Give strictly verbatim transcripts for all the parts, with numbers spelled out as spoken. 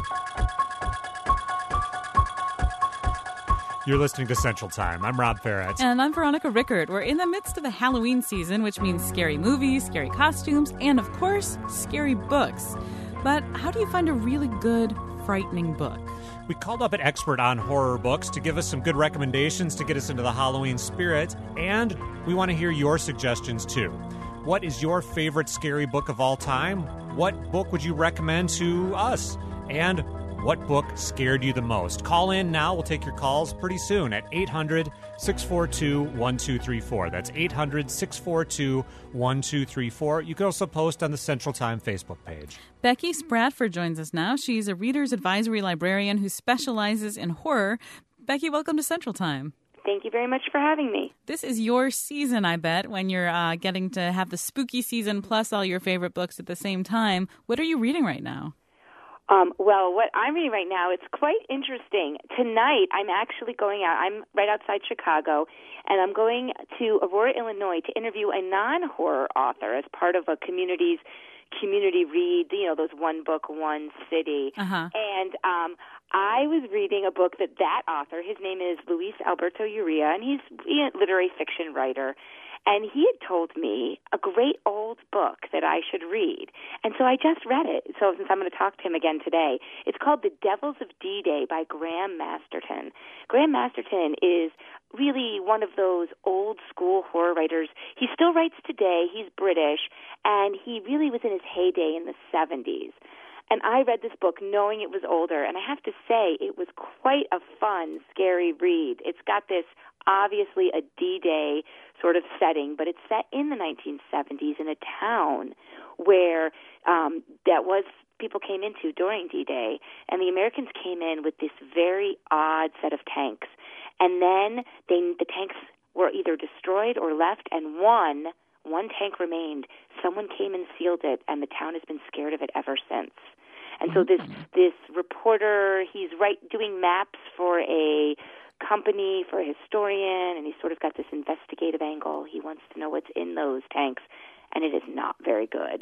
You're listening to Central Time. I'm Rob Ferret. And I'm Veronica Rickert. We're in the midst of the Halloween season, which means scary movies, scary costumes, and, of course, scary books. But how do you find a really good, frightening book? We called up an expert on horror books to give us some good recommendations to get us into the Halloween spirit, and we want to hear your suggestions, too. What is your favorite scary book of all time? What book would you recommend to us? And what book scared you the most? Call in now. We'll take your calls pretty soon at eight hundred, six four two, one two three four. That's eight hundred, six four two, one two three four. You can also post on the Central Time Facebook page. Becky Spratford joins us now. She's a Reader's Advisory Librarian who specializes in horror. Becky, welcome to Central Time. Thank you very much for having me. This is your season, I bet, when you're uh, getting to have the spooky season plus all your favorite books at the same time. What are you reading right now? Um, well, what I'm reading right now, it's quite interesting. Tonight, I'm actually going out. I'm right outside Chicago, and I'm going to Aurora, Illinois, to interview a non-horror author as part of a community's community read, you know, those one book, one city. Uh-huh. And um, I was reading a book that that author, his name is Luis Alberto Urrea, and he's a literary fiction writer. And he had told me a great old book that I should read. And so I just read it. So since I'm going to talk to him again today, it's called The Devils of D-Day by Graham Masterton. Graham Masterton is really one of those old school horror writers. He still writes today. He's British, and he really was in his heyday in the seventies. And I read this book knowing it was older, and I have to say it was quite a fun, scary read. It's got this obviously a D-Day sort of setting, but it's set in the nineteen seventies in a town where um, that was people came into during D-Day, and the Americans came in with this very odd set of tanks. And then they, the tanks were either destroyed or left, and one one tank remained. Someone came and sealed it, and the town has been scared of it ever since. And so this this reporter, he's right doing maps for a company, for a historian, and he's sort of got this investigative angle. He wants to know what's in those tanks, and it is not very good.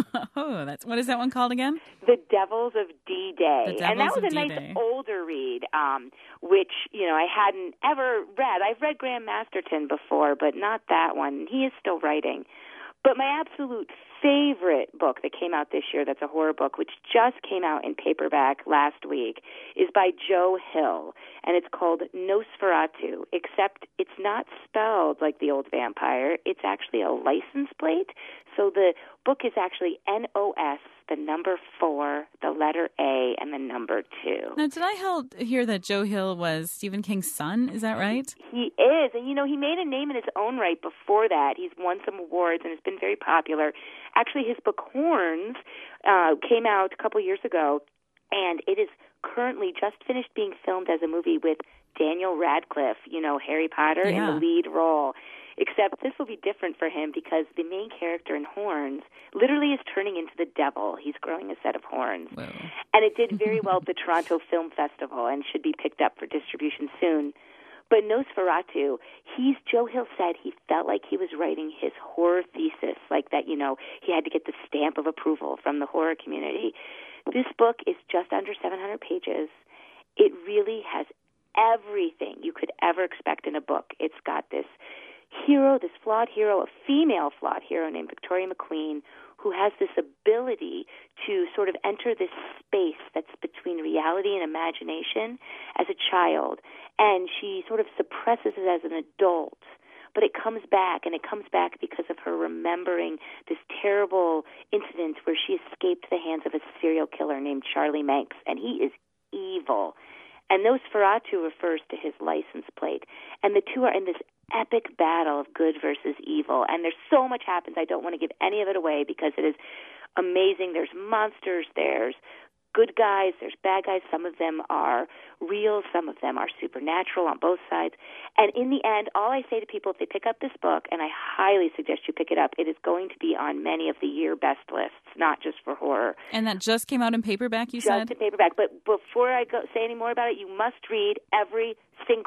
Oh, that's what is that one called again? The Devils of D-Day. The Devils and that was of a nice D-Day. older read, um, which, you know, I hadn't ever read. I've read Graham Masterton before, but not that one. He is still writing. But my absolute favorite book that came out this year that's a horror book, which just came out in paperback last week, is by Joe Hill, and it's called Nosferatu, except it's not spelled like the old vampire. It's actually a license plate. So the book is actually N O S, the number four, the letter A, and the number two. Now, did I held, hear that Joe Hill was Stephen King's son? Is that right? He is. And, you know, he made a name in his own right before that. He's won some awards and has been very popular. Actually, his book Horns uh, came out a couple years ago, and it is currently just finished being filmed as a movie with Daniel Radcliffe, you know, Harry Potter, Yeah. in the lead role. Except this will be different for him because the main character in Horns literally is turning into the devil. He's growing a set of horns. Whoa. And it did very well at the Toronto Film Festival and should be picked up for distribution soon. But Nosferatu, he's, Joe Hill said he felt like he was writing his horror thesis, like that, you know, he had to get the stamp of approval from the horror community. This book is just under seven hundred pages. It really has everything you could ever expect in a book. It's got this hero, this flawed hero, a female flawed hero named Victoria McQueen, who has this ability to sort of enter this space that's between reality and imagination as a child. And she sort of suppresses it as an adult. But it comes back, and it comes back because of her remembering this terrible incident where she escaped the hands of a serial killer named Charlie Manx, and he is evil. And Nosferatu refers to his license plate. And the two are in this epic battle of good versus evil. And there's so much happens. I don't want to give any of it away because it is amazing. There's monsters. There's good guys. There's bad guys. Some of them are real. Some of them are supernatural on both sides. And in the end, all I say to people, if they pick up this book, and I highly suggest you pick it up, it is going to be on many of the year best lists, not just for horror. And that just came out in paperback, you just said? Just in paperback. But before I go say any more about it, you must read every single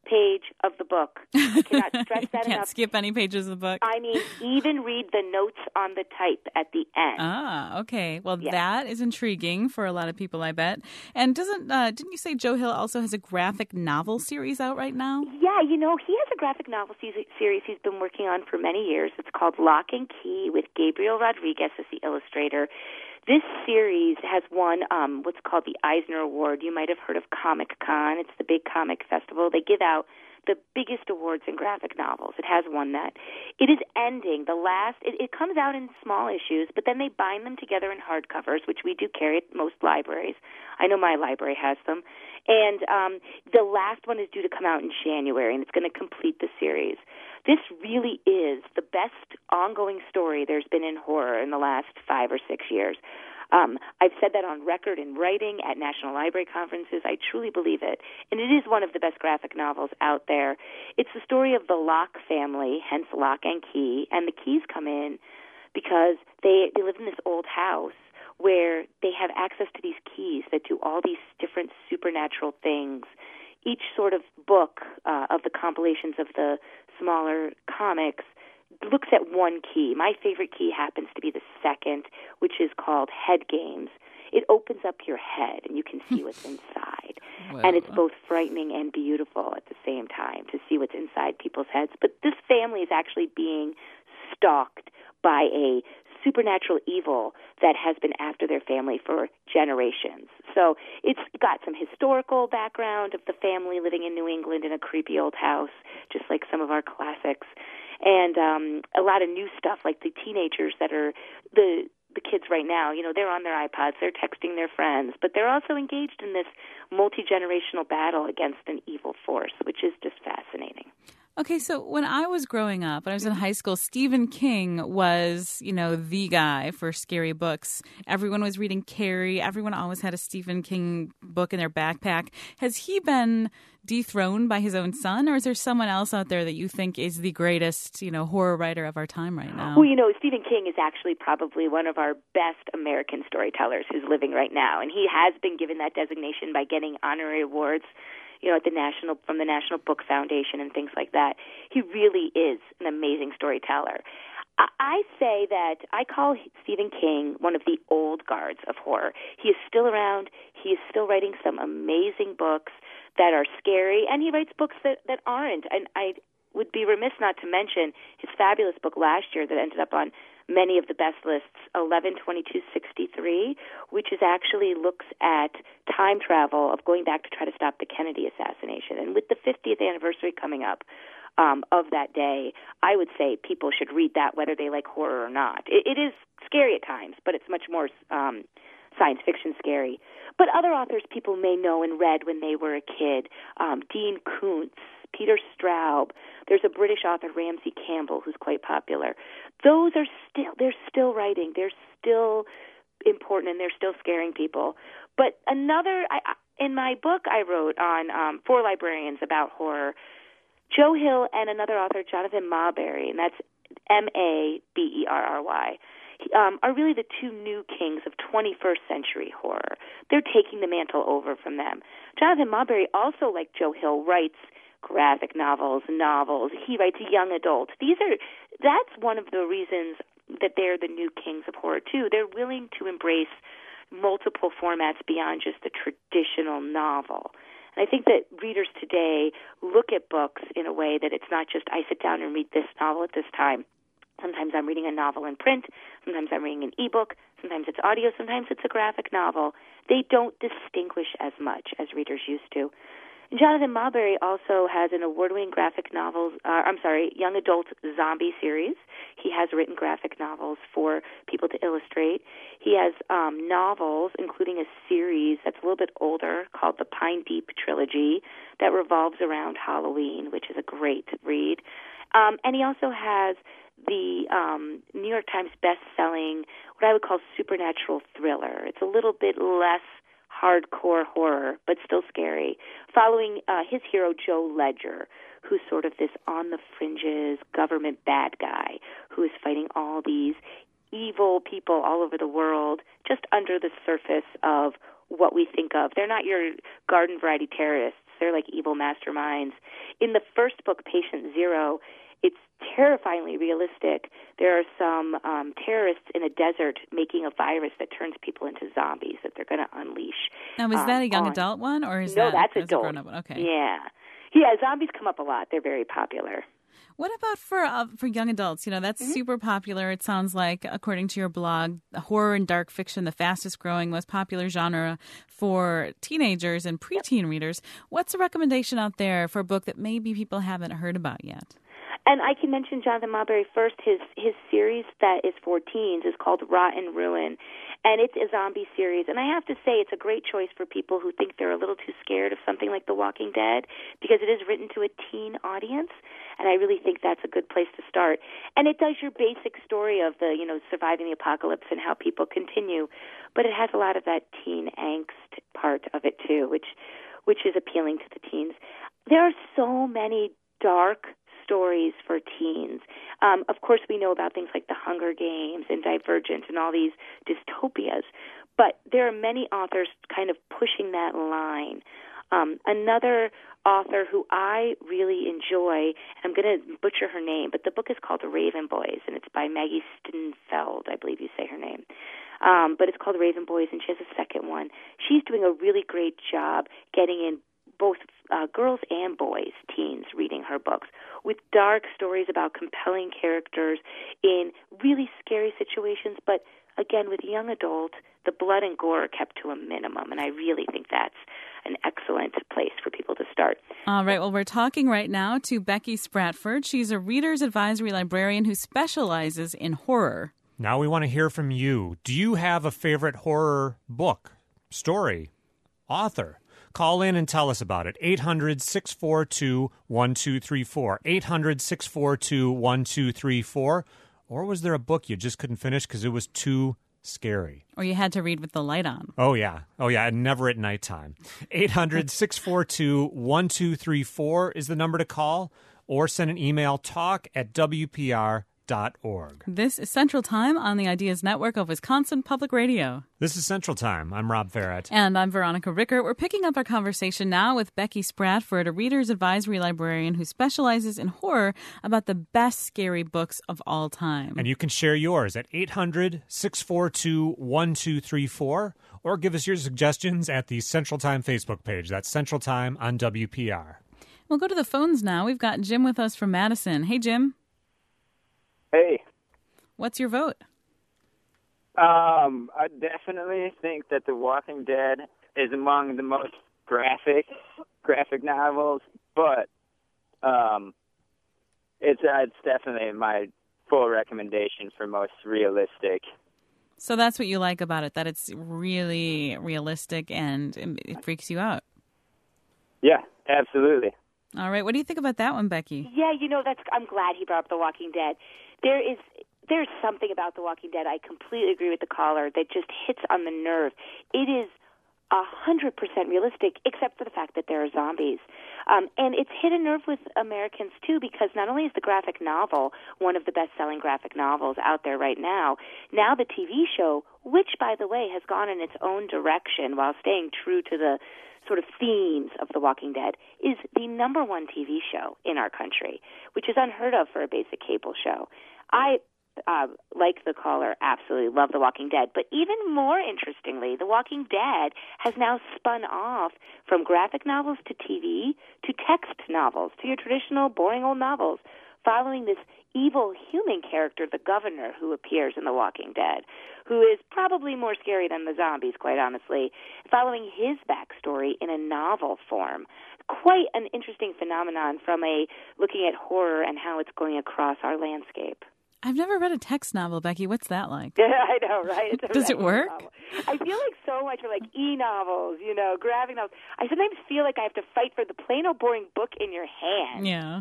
page of the book. I cannot stress that Can't enough. skip any pages of the book. I mean, even read the notes on the type at the end. Ah, okay. Well, Yeah. that is intriguing for a lot of people, I bet. And doesn't uh, didn't you say Joe Hill also has a graphic novel series out right now? Yeah, you know, he has a graphic novel se- series he's been working on for many years. It's called Lock and Key with Gabriel Rodriguez as the illustrator. This series has won um, what's called the Eisner Award. You might have heard of Comic Con. It's the big comic festival. They give out the biggest awards in graphic novels. It has won that. It is ending. The last, it, it comes out in small issues, but then they bind them together in hardcovers, which we do carry at most libraries. I know my library has them. And um, the last one is due to come out in January, and it's going to complete the series. This really is the best ongoing story there's been in horror in the last five or six years. Um, I've said that on record in writing at National Library conferences. I truly believe it. And it is one of the best graphic novels out there. It's the story of the Locke family, hence Lock and Key, and the Keys come in because they, they live in this old house where they have access to these keys that do all these different supernatural things. Each sort of book uh, of the compilations of the smaller comics looks at one key. My favorite key happens to be the second, which is called Head Games. It opens up your head, and you can see what's inside. Well, and it's both frightening and beautiful at the same time to see what's inside people's heads. But this family is actually being stalked by a supernatural evil that has been after their family for generations. So it's got some historical background of the family living in New England in a creepy old house, just like some of our classics. And um, a lot of new stuff, like the teenagers that are the the kids right now. You know, they're on their iPods, they're texting their friends, but they're also engaged in this multi-generational battle against an evil force, which is just fascinating. Okay, so when I was growing up, when I was in high school, Stephen King was, you know, the guy for scary books. Everyone was reading Carrie. Everyone always had a Stephen King book in their backpack. Has he been dethroned by his own son, or is there someone else out there that you think is the greatest, you know, horror writer of our time right now? Well, you know, Stephen King is actually probably one of our best American storytellers who's living right now, and he has been given that designation by getting honorary awards, you know, at the national from the National Book Foundation and things like that. He really is an amazing storyteller. I, I say that I call Stephen King one of the old guards of horror. He is still around. He is still writing some amazing books that are scary, and he writes books that, that aren't. And I would be remiss not to mention his fabulous book last year that ended up on many of the best lists, eleven twenty-two sixty-three, which is actually looks at time travel of going back to try to stop the Kennedy assassination. And with the fiftieth anniversary coming up um, of that day, I would say people should read that whether they like horror or not. It, it is scary at times, but it's much more um, science fiction scary. But other authors people may know and read when they were a kid, um, Dean Koontz, Peter Straub. There's a British author, Ramsey Campbell, who's quite popular. Those are still, they're still writing. They're still important, and they're still scaring people. But another, I, in my book I wrote on um, four librarians about horror, Joe Hill and another author, Jonathan Marbury, and that's M A B E R R Y, um, are really the two new kings of twenty-first century horror. They're taking the mantle over from them. Jonathan Marbury also, like Joe Hill, writes graphic novels, novels. He writes young adult. These are, that's one of the reasons that they're the new kings of horror, too. They're willing to embrace multiple formats beyond just the traditional novel. And I think that readers today look at books in a way that it's not just, I sit down and read this novel at this time. Sometimes I'm reading a novel in print. Sometimes I'm reading an ebook. Sometimes it's audio. Sometimes it's a graphic novel. They don't distinguish as much as readers used to. Jonathan Marbury also has an award-winning graphic novels, uh, I'm sorry, young adult zombie series. He has written graphic novels for people to illustrate. He has um, novels, including a series that's a little bit older called the Pine Deep Trilogy that revolves around Halloween, which is a great read. Um, and he also has the um, New York Times best-selling, what I would call supernatural thriller. It's a little bit less hardcore horror, but still scary, following uh, his hero, Joe Ledger, who's sort of this on-the-fringes government bad guy who is fighting all these evil people all over the world just under the surface of what we think of. They're not your garden-variety terrorists. They're like evil masterminds. In the first book, Patient Zero, it's terrifyingly realistic. There are some um, terrorists in a desert making a virus that turns people into zombies that they're going to unleash. Now, is um, that a young on. adult one, or is no, that that's that's adult. a grown-up one? Okay. Yeah, yeah. Zombies come up a lot. They're very popular. What about for uh, for young adults? You know, that's mm-hmm. super popular. It sounds like, according to your blog, horror and dark fiction, the fastest growing, most popular genre for teenagers and preteen yep. readers. What's a recommendation out there for a book that maybe people haven't heard about yet? And I can mention Jonathan Marbury first. His his series that is for teens is called Rot and Ruin, and it's a zombie series. And I have to say it's a great choice for people who think they're a little too scared of something like The Walking Dead, because it is written to a teen audience, and I really think that's a good place to start. And it does your basic story of the, you know, surviving the apocalypse and how people continue, but it has a lot of that teen angst part of it too, which which is appealing to the teens. There are so many dark stories for teens. Um, of course, we know about things like The Hunger Games and Divergent and all these dystopias, but there are many authors kind of pushing that line. Um, another author who I really enjoy, I'm going to butcher her name, but the book is called The Raven Boys, and it's by Maggie Stinfeld, I believe you say her name. Um, but it's called Raven Boys, and she has a second one. She's doing a really great job getting in both uh, girls and boys, teens, reading her books, with dark stories about compelling characters in really scary situations, but again, with young adult, the blood and gore are kept to a minimum, and I really think that's an excellent place for people to start. All right, well, we're talking right now to Becky Spratford. She's a Reader's Advisory librarian who specializes in horror. Now we want to hear from you. Do you have a favorite horror book, story, author? Call in and tell us about it. eight hundred, six four two, one two three four. eight hundred, six four two, one two three four. Or was there a book you just couldn't finish because it was too scary? Or you had to read with the light on. Oh, yeah. Oh, yeah. And never at nighttime. eight hundred, six four two, one two three four is the number to call. Or send an email, talk at W P R dot org. This is Central Time on the Ideas Network of Wisconsin Public Radio. This is Central Time. I'm Rob Farrett. And I'm Veronica Rickert. We're picking up our conversation now with Becky Spratford, a Reader's Advisory librarian who specializes in horror, about the best scary books of all time. And you can share yours at eight hundred, six four two, one two three four, or give us your suggestions at the Central Time Facebook page. That's Central Time on W P R. We'll go to the phones now. We've got Jim with us from Madison. Hey, Jim. Hey. What's your vote? Um, I definitely think that The Walking Dead is among the most graphic graphic novels, but um, it's uh, it's definitely my full recommendation for most realistic. So that's what you like about it, that it's really realistic and it freaks you out. Yeah, absolutely. All right. What do you think about that one, Becky? Yeah, you know, that's. I'm glad he brought up The Walking Dead. There is there's something about The Walking Dead. I completely agree with the caller that just hits on the nerve. It is a hundred percent realistic, except for the fact that there are zombies, um, and it's hit a nerve with Americans too, because not only is the graphic novel one of the best-selling graphic novels out there right now, now the T V show, which by the way has gone in its own direction while staying true to the sort of themes of The Walking Dead, is the number one T V show in our country, which is unheard of for a basic cable show. I, uh, like the caller, absolutely love The Walking Dead, but even more interestingly, The Walking Dead has now spun off from graphic novels to T V to text novels, to your traditional boring old novels, following this evil human character, the governor, who appears in The Walking Dead, who is probably more scary than the zombies, quite honestly, following his backstory in a novel form. Quite an interesting phenomenon from a looking at horror and how it's going across our landscape. I've never read a text novel, Becky. What's that like? Yeah, I know, right? It's a Does it work? Novel. I feel like so much for like e-novels, you know, graphic novels. I sometimes feel like I have to fight for the plain old boring book in your hand. Yeah.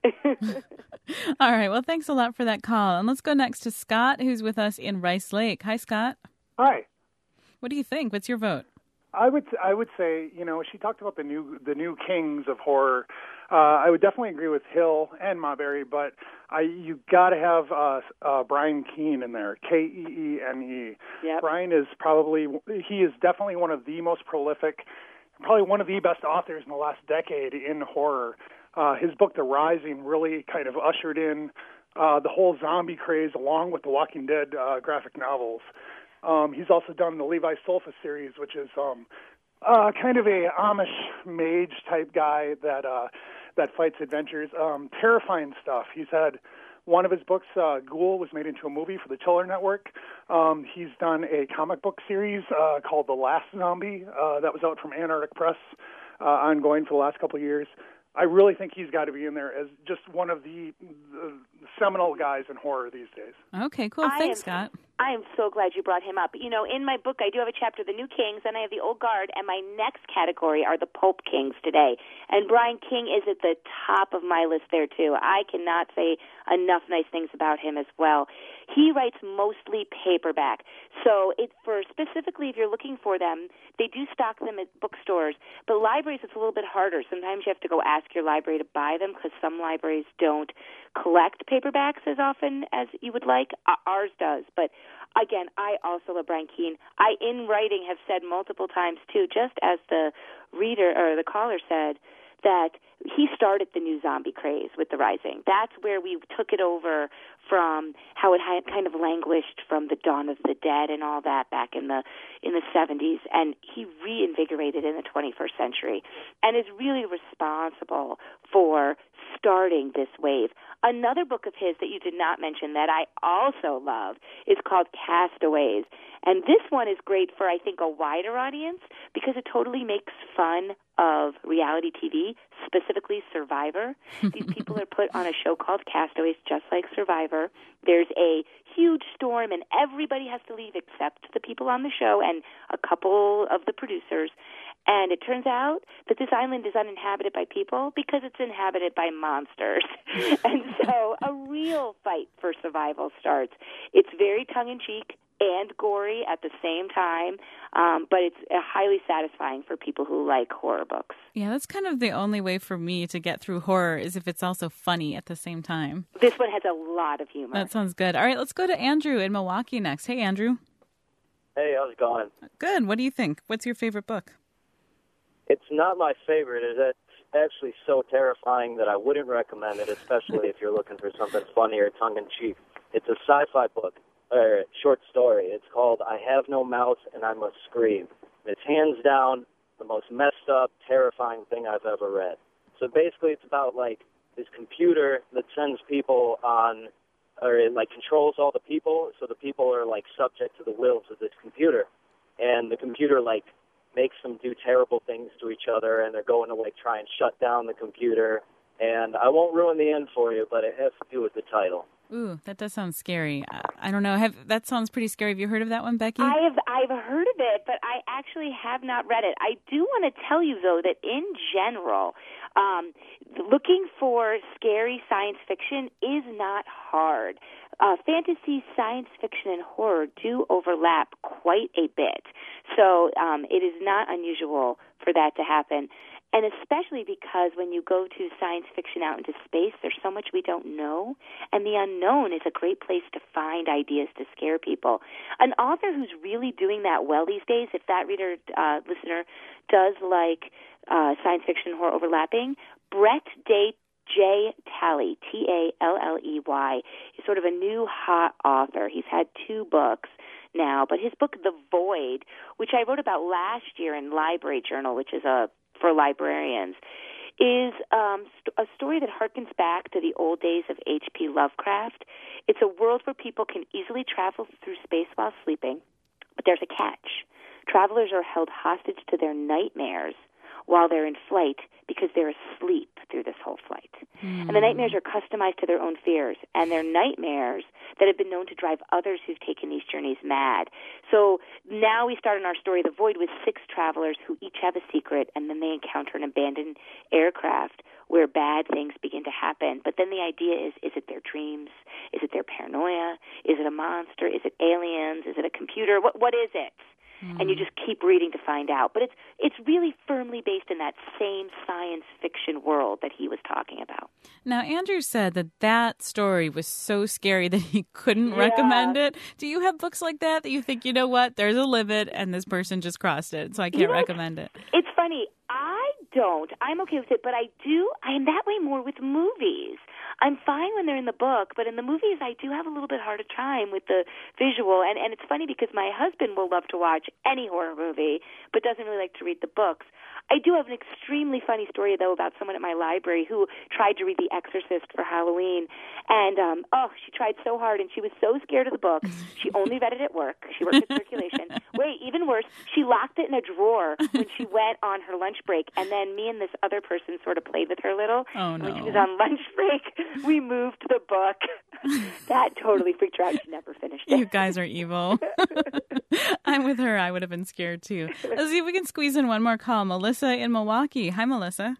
All right. Well, thanks a lot for that call. And let's go next to Scott, who's with us in Rice Lake. Hi, Scott. Hi. What do you think? What's your vote? I would I would say, you know, she talked about the new the new kings of horror. Uh, I would definitely agree with Hill and Marbury, but I you got to have uh, uh, Brian Keene in there, K E E N E. Yep. Brian is probably he is definitely one of the most prolific probably one of the best authors in the last decade in horror. Uh, his book, The Rising, really kind of ushered in uh, the whole zombie craze along with the Walking Dead uh, graphic novels. Um, he's also done the Levi Sulfus series, which is um, uh, kind of a Amish mage type guy that uh, that fights adventures. Um, terrifying stuff. He's had one of his books, uh, Ghoul, was made into a movie for the Chiller Network. Um, he's done a comic book series uh, called The Last Zombie uh, that was out from Antarctic Press, uh, ongoing for the last couple of years. I really think he's got to be in there as just one of the, the seminal guys in horror these days. Okay, cool. I Thanks, am, Scott. I am so glad you brought him up. You know, in my book, I do have a chapter, The New Kings, and I have the Old Guard, and my next category are the Pulp Kings today. And Brian King is at the top of my list there, too. I cannot say enough nice things about him as well. He writes mostly paperback. So it, for specifically, if you're looking for them, they do stock them at bookstores. But libraries, it's a little bit harder. Sometimes you have to go ask your library to buy them because some libraries don't collect paperbacks as often as you would like. Ours does. But again, I also love Brian Keene. I, in writing, have said multiple times, too, just as the reader or the caller said, that he started the new zombie craze with The Rising. That's where we took it over from how it had kind of languished from the Dawn of the Dead and all that back in the in the seventies, and he reinvigorated in the twenty-first century and is really responsible for starting this wave. Another book of his that you did not mention that I also love is called Castaways, and this one is great for, I think, a wider audience because it totally makes fun of reality T V, specifically Survivor. These people are put on a show called Castaways, just like Survivor. There's a huge storm, and everybody has to leave except the people on the show and a couple of the producers. And it turns out that this island is uninhabited by people because it's inhabited by monsters. And so a real fight for survival starts. It's very tongue-in-cheek and gory at the same time, um, but it's uh, highly satisfying for people who like horror books. Yeah, that's kind of the only way for me to get through horror is if it's also funny at the same time. This one has a lot of humor. That sounds good. All right, let's go to Andrew in Milwaukee next. Hey, Andrew. Hey, how's it going? Good. What do you think? What's your favorite book? It's not my favorite. It's actually so terrifying that I wouldn't recommend it, especially if you're looking for something funny or tongue-in-cheek. It's a sci-fi book, or short story. It's called I Have No Mouth and I Must Scream. It's hands down the most messed up, terrifying thing I've ever read. So basically it's about, like, this computer that sends people on, or it, like, controls all the people, so the people are, like, subject to the wills of this computer. And the computer, like, makes them do terrible things to each other, and they're going to, like, try and shut down the computer. And I won't ruin the end for you, but it has to do with the title. Ooh, that does sound scary. I, I don't know. Have that sounds pretty scary. Have you heard of that one, Becky? I have I've heard of it, but I actually have not read it. I do want to tell you, though, that in general, um, looking for scary science fiction is not hard. Uh, fantasy, science fiction, and horror do overlap quite a bit. So um, it is not unusual for that to happen. And especially because when you go to science fiction out into space, there's so much we don't know. And the unknown is a great place to find ideas to scare people. An author who's really doing that well these days, if that reader, uh, listener, does like uh, science fiction and horror overlapping, Brett Day J. Talley, T A L L E Y, is sort of a new hot author. He's had two books now, but his book, The Void, which I wrote about last year in Library Journal, which is a for librarians, is um, st- a story that harkens back to the old days of H P Lovecraft. It's a world where people can easily travel through space while sleeping, but there's a catch. Travelers are held hostage to their nightmares while they're in flight because they're asleep through this whole flight. Mm. And the nightmares are customized to their own fears, and they're nightmares that have been known to drive others who've taken these journeys mad. So now we start in our story, The Void, with six travelers who each have a secret, and then they encounter an abandoned aircraft where bad things begin to happen. But then the idea is, is it their dreams? Is it their paranoia? Is it a monster? Is it aliens? Is it a computer? What What is it? mm. and you just keep reading to find out. But it's it's really firmly based in that same science fiction world that he was talking about. Now, Andrew said that that story was so scary that he couldn't yeah. recommend it. Do you have books like that that you think, you know what, there's a limit and this person just crossed it, so I can't you know, recommend it? It's funny. I don't. I'm okay with it, but I do. I am that way more with movies. I'm fine when they're in the book, but in the movies I do have a little bit harder time with the visual. And, and it's funny because my husband will love to watch any horror movie, but doesn't really like to read the books. I do have an extremely funny story, though, about someone at my library who tried to read The Exorcist for Halloween. And, um, oh, she tried so hard, and she was so scared of the book. She only read it at work. She worked at circulation. Wait, even worse, she locked it in a drawer when she went on her lunch break. And then me and this other person sort of played with her a little. Oh, no. When she was on lunch break, we moved the book. That totally freaked her out. She never finished it. You guys are evil. I'm with her. I would have been scared, too. Let's see if we can squeeze in one more call. Melissa in Milwaukee. Hi, Melissa.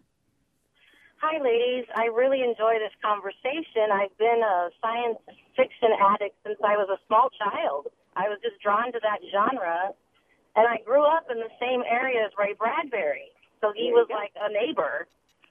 Hi, ladies. I really enjoy this conversation. I've been a science fiction addict since I was a small child. I was just drawn to that genre, and I grew up in the same area as Ray Bradbury, so he was like a neighbor.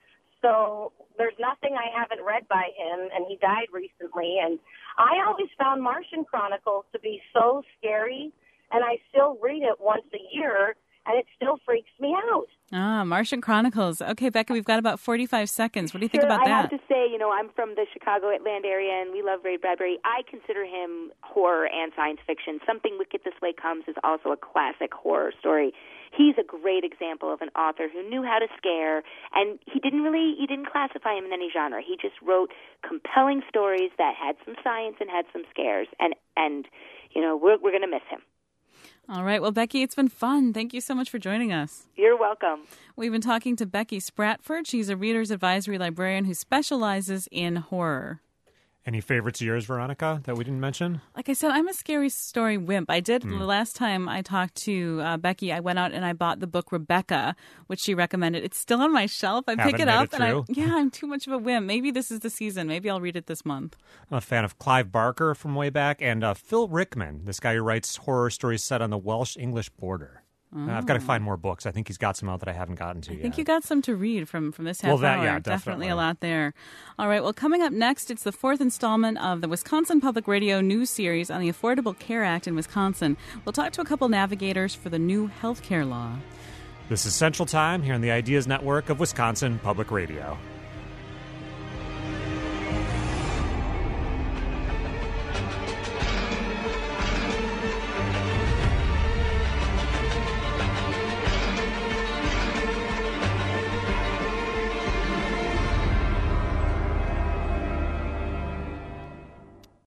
So there's nothing I haven't read by him, and he died recently. And I always found Martian Chronicles to be so scary, and I still read it once a year, and it still freaks me out. Ah, Martian Chronicles. Okay, Becca, we've got about forty-five seconds. What do you think sure, about I that? have to say, you know, I'm from the Chicago Atlanta area, and we love Ray Bradbury. I consider him horror and science fiction. Something Wicked This Way Comes is also a classic horror story. He's a great example of an author who knew how to scare, and he didn't really, he didn't classify him in any genre. He just wrote compelling stories that had some science and had some scares, and, and you know, we're, we're going to miss him. All right. Well, Becky, it's been fun. Thank you so much for joining us. You're welcome. We've been talking to Becky Spratford. She's a Reader's Advisory librarian who specializes in horror. Any favorites of yours, Veronica, that we didn't mention? Like I said, I'm a scary story wimp. I did, Mm. the last time I talked to uh, Becky, I went out and I bought the book Rebecca, which she recommended. It's still on my shelf. I Haven't pick it made up it and I, through? yeah, I'm too much of a wimp. Maybe this is the season. Maybe I'll read it this month. I'm a fan of Clive Barker from way back, and uh, Phil Rickman, this guy who writes horror stories set on the Welsh-English border. Uh, I've got to find more books. I think he's got some out that I haven't gotten to I yet. think you got some to read from, from this half Well, that- hour. yeah, definitely. definitely. a lot there. All right, well, coming up next, it's the fourth installment of the Wisconsin Public Radio news series on the Affordable Care Act in Wisconsin. We'll talk to a couple navigators for the new health care law. This is Central Time here on the Ideas Network of Wisconsin Public Radio.